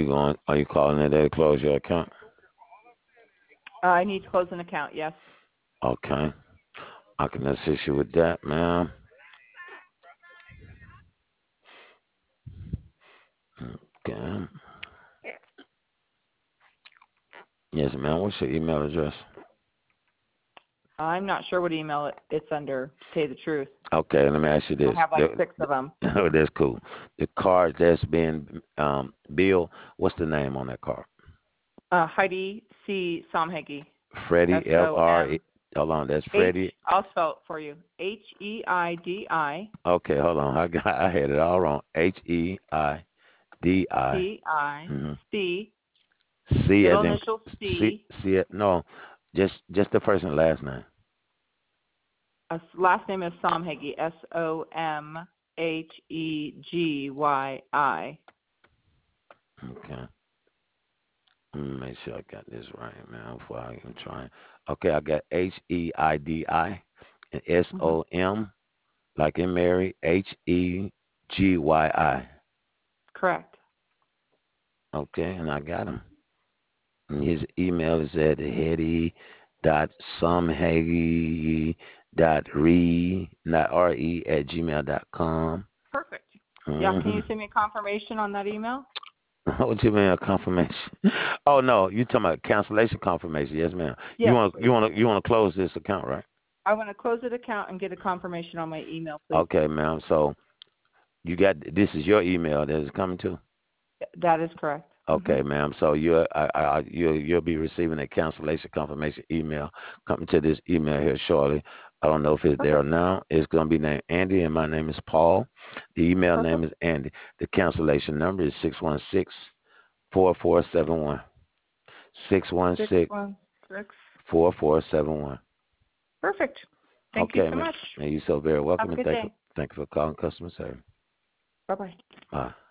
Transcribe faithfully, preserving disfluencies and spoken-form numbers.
going? Are you calling today to close your account? Uh, I need to close an account, yes. Okay. I can assist you with that, ma'am. Okay. Yes, ma'am. What's your email address? I'm not sure what email it, it's under, to tell you the truth. Okay, let me ask you I this. have like The- six of them. oh, that's cool. The card that's been um, billed, what's the name on that card? Uh, Heidi C. Somheggy, S Freddie, L O R E. M Hold on, that's H. Freddie. I'll spell it for you. H E I D I Okay, hold on. I got, I had it all wrong. H E I D I. T I Mm-hmm. C, C middle as in initial C. C. C. No, just just the first and last name. Uh, last name is Somheggy, S O M H E G Y I. Okay. Let me make sure I got this right, man, before I even try. Okay, I got H E I D I and S Mm-hmm. O M, like in Mary, H E G Y I. Correct. Okay, and I got him. And his email is at hetty dot sumhaggy dot re, not R E, at gmail dot com. Perfect. Yeah, can Mm-hmm. you send me a confirmation on that email? What you mean a confirmation? Oh no, you talking about cancellation confirmation? Yes, ma'am. You Yes, want you please. want to you want to close this account, right? I want to close the account and get a confirmation on my email, please. Okay, ma'am. So you got this is your email that is coming to. That is correct. Mm-hmm. Okay, ma'am. So you're I, I, you you'll be receiving a cancellation confirmation email coming to this email here shortly. I don't know if it's there Perfect. now. It's gonna be named Andy, and my name is Paul. The email name Perfect. is Andy. The cancellation number is six one six four four seven one. Six one Six six one six. four four seven one. Perfect. Thank you Okay, so man. much. And you so very Have welcome, a and good thank you day. thank you for calling customer service. Bye bye. Bye.